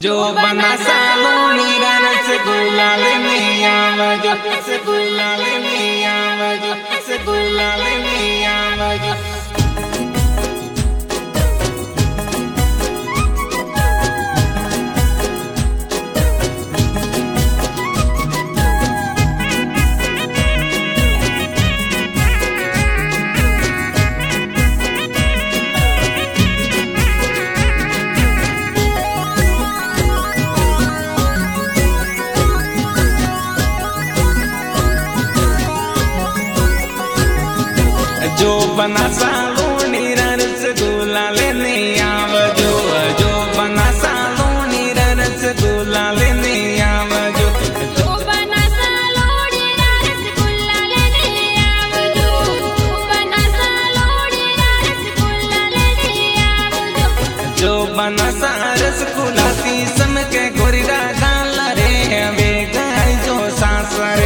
जो बना सालोनी रसगुल्ला लेने आवजो, रसगुल्ला लेने आवजो, रसगुल्ला लेने आवजो। जो बना सालोनी रसगुल्ला लेने आवजो, जो बना सालोनी रसगुल्ला लेने आवजो, जो बना सालोनी रसगुल्ला लेने आवजो, बना सालोनी रसगुल्ला लेने आवजो। जो बना सा रसगुल्ला ती समके गोरिरा गाल रे वे गाय जो सासरे।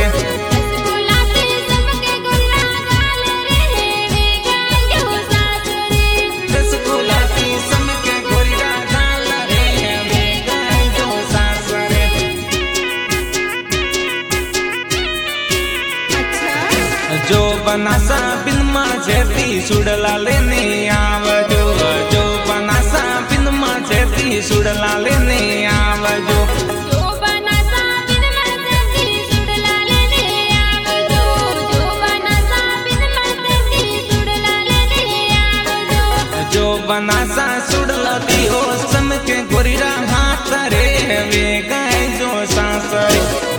जो बना सा बिन माझेती सुडला लेने आवजो, जो बना सा बिन माझेती सुडला लेने आवजो। जो बना सा बिन माझेती सुडला लेने आवजो, जो बना सा बिन माझेती सुडला लेने आवजो। जो बना सा सुडलती हो समके गोरिरा हाथ रे वे गाय जो सासरे।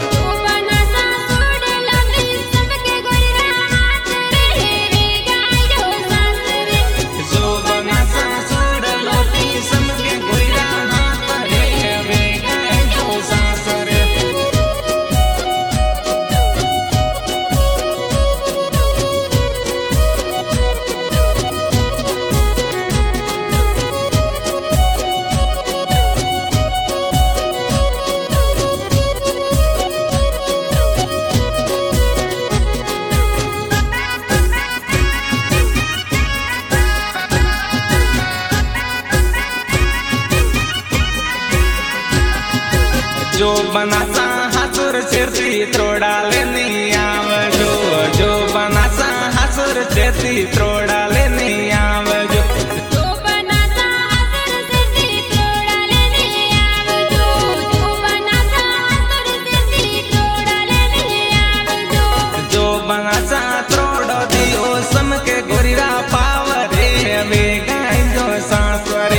जो बना सा हासुर चेती त्रोड़ा लेने आवजो, जो बना सा हासुर चेती त्रोड़ा लेने आवजो। जो बना सा हासुर चेती त्रोड़ा लेने आवजो, जो बना सा हासुर चेती त्रोड़ा लेने आवजो। जो बना सा त्रोड़ो दियो समके गोरिरा पावरे वे गाय जो सासरे।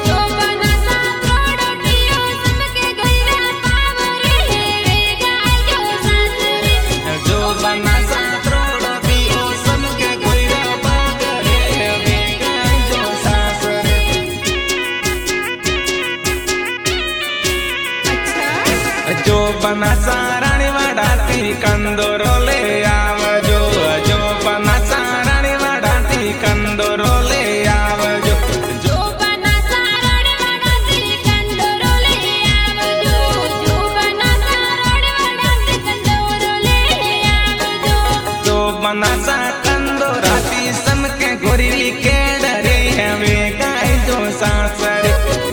जो बना सा रानीवाड़ा ती कंदोरो ले आवजो, जो बना सा रानीवाड़ा ती कंदोरो ले आवजो। जो बना सा रानीवाड़ा ती कंदोरो ले आवजो, जो बना सा रानीवाड़ा ती कंदोरो ले आवजो। जो बना सा कंदोरा ती समके गोरी के डरे वे गाय जो सासरे।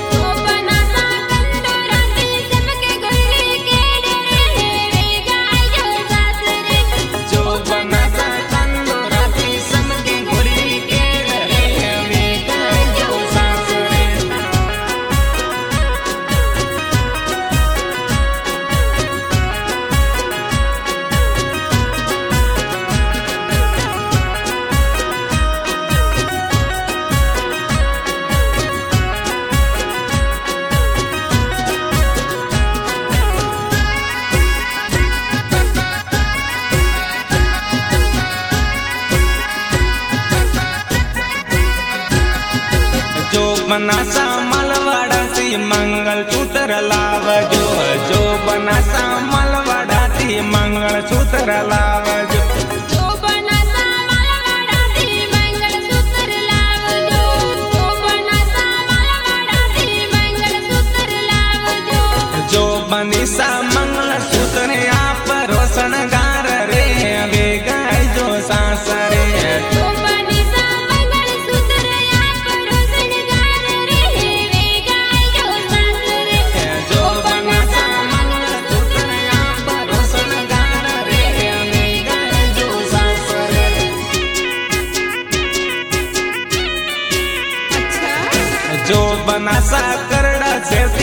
जो बना सा मलवाड़ा सी मंगल सूत्र लावजो, जो बना सा मलवाड़ा सी मंगल सूत्र लावजो। जो बना सा मलवाड़ा सी मंगल सूत्र लावजो, जो बना सा मलवाड़ा सी मंगल सूत्र लावजो। जो बनी सा मंगल सूत्र आप रोशन गार रे वे गाय जो सासरे। जो बनी सा मंगल सूत्र आप रोशन गार रे वे गाय जो सासरे।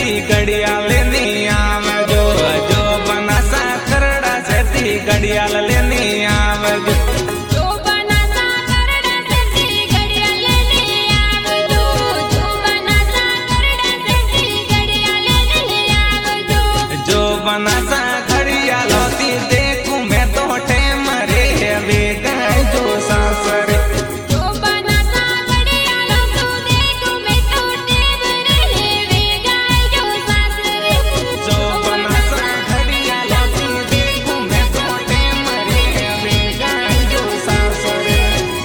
सेती घड़ियाल लेने आवजो जो बनासा खरड़ा सेती घड़ियाल लेने आवजो जो बनासा खरड़ा सेती घड़ियाल लेने आवजो जो बनासा खरड़ा सेती घड़ियाल लेने आवजो जो बनासा घड़ियाल होती देखूं मैं तो टेम रे वे गाय जो सासरे जो बनासा घड़ियाल तू देखूं मैं तो टेम रे वे गाय जो सासरे जो बनासा घड़ियाल होती देखूं मैं तो टेम रे वे गाय जो सासरे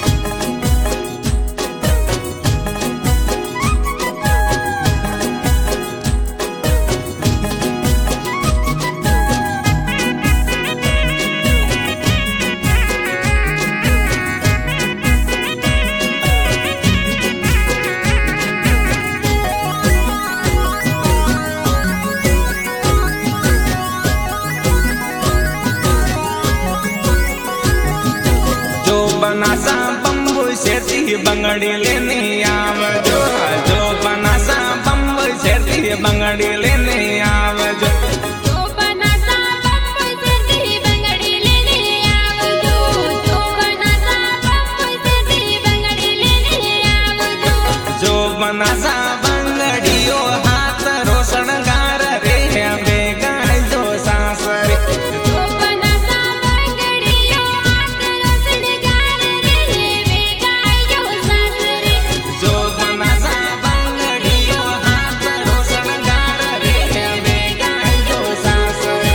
जो बनासा बम्बू सेती बंगड़ी लेने आवजो जो बनासा बम्बू सेती बंगड़ी लेने आवजो जो बनासा बम्बू सेती बंगड़ी लेने आवजो जो बनासा बम्बू सेती बंगड़ी लेने आवजो जो बनासा बंगड़ियो हाथ रोशनगार रे वे गाय जो सासरे जो बनासा बंगड़ियो हाथ रोशनगार रे वे गाय जो सासरे जो बनासा बंगड़ियो हाथ रोशनगार रे वे गाय जो सासरे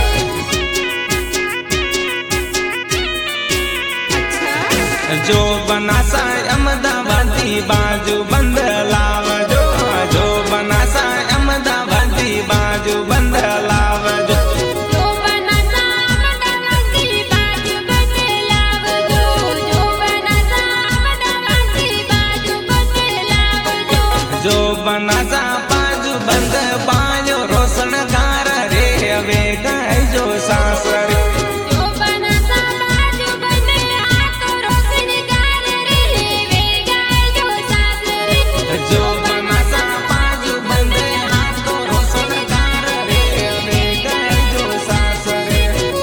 जो बनासा अहमदाबादी बाजू बंद लावजो जो बनासा अहमदाबादी बाजू बंद लावजो जो बनासा अहमदाबादी बाजू बंद लावजो जो बनासा अहमदाबादी बाजू बंद लावजो जो बनासा बाजू बंद बाजो रोशनगार रे वे गाय जो सासरे जो बनासा बाजू बंद हाथ रोशनगार रे वे गाय जो सासरे जो बनासा बाजू बंद हाथ रोशनगार रे वे गाय जो सासरे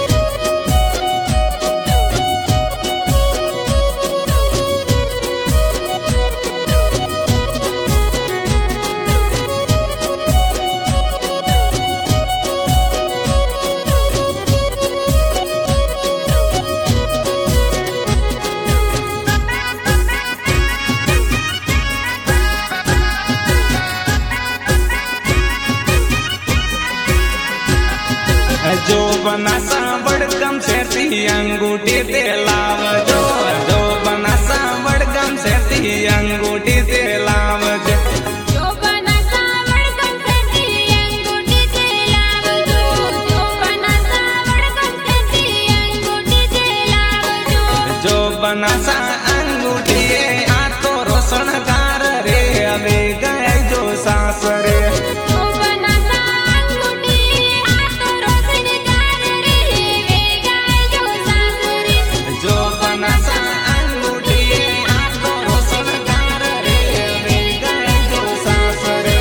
जो बनासा बड़कम सेती अंगूठी ते लावजो जो बनासा बड़कम सेती अंगूठी ते लावजो जो बनासा बड़कम सेती अंगूठी ते लावजो जो बनासा बड़कम सेती अंगूठी ते लावजो जो बनासा अंगूठी आ तो रोशनगार रे वे गाय जो सासरे जो बनासा अंगूठी हाथ रोशनगार रे वे गाय जो सासरे जो बनासा अंगूठी आ तो रोशनगार रे वे गाय जो सासरे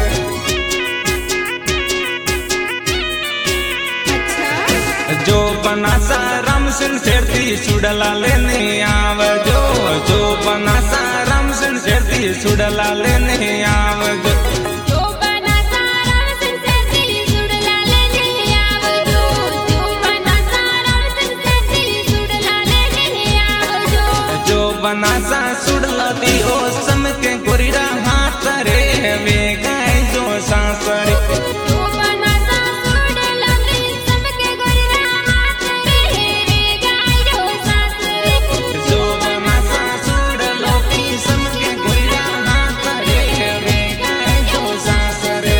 जो बनासा रामसिंह सेती सुडला लेने आवजो जो बनासा रामसिंह सेती सुडला लेने आवजो जो बनासा रामसिंह सेती सुडला लेने आवजो जो बनासा रामसिंह सेती सुडला लेने आवजो जो बनासा सुडला दी ओ सम के गोरीरा हाथ रे वे गाय जो सासरे जो बनासा सुडला दी सबके गोरिया हाथ रे वे गाय जो सासरे जो बनासा सुडला दी सम के गोरीरा हाथ रे वे गाय जो सासरे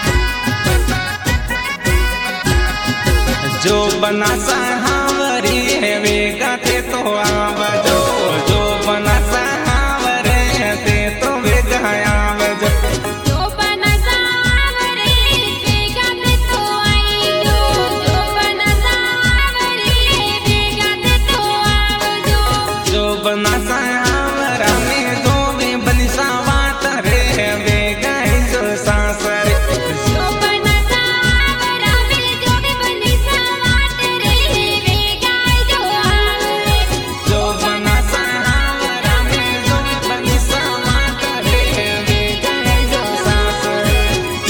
जो बनासा हावरी वेगा थे तो आवजो जो बना सावरे ते तो वेगा आवजो जो बना सावरे वेगा ते तो आईजो जो बना सावरे वेगा ते तो आवजो जो बना सावरा में जो वे बनिसा वात रे वेगा जो सासरे जो बना सावरा में जो वे बनिसा वात रे वेगा जो आवरे जो बना सावरा में जो वे बनिसा वात रे वेगा जो सासरे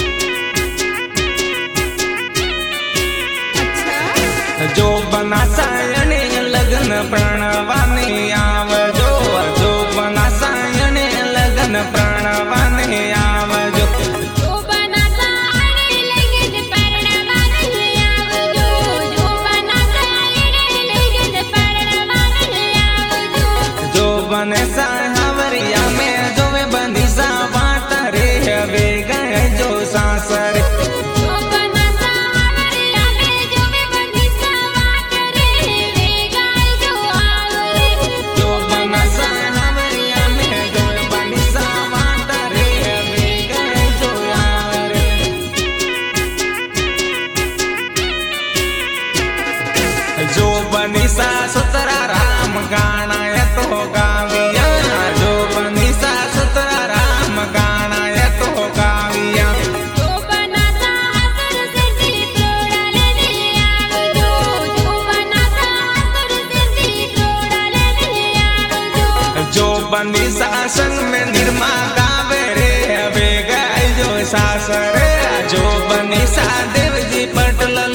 जो बना सायने लगन प्रणवाने आवजो जो बना सायने लगन प्रणवाने आवजो जो बना सायने लगन प्रणवाने आवजो जो बना सायने लगन प्रणवाने आवजो जो बने सावरिया में जो वे बंदिसा बात रे वे गए जो सासरे जो बना सावरिया में जो वे बनिसा वात रे वेगा जो आवरे जो बना सावरिया में जो वे बंदिसा बात रे वे गए जो आवरे जो बनिसा सुतरा राम गाना ये तो गाविया जो बनिसा सुतरा राम गाना ये तो गाविया जो बना सासुर से तोड़ा लेने आवजो जो बना सासुर से तोड़ा लेने आवजो जो बनिसा संग में निर्मा गावे रे वे गए जो सासरे जो बनिसा देव जी पटल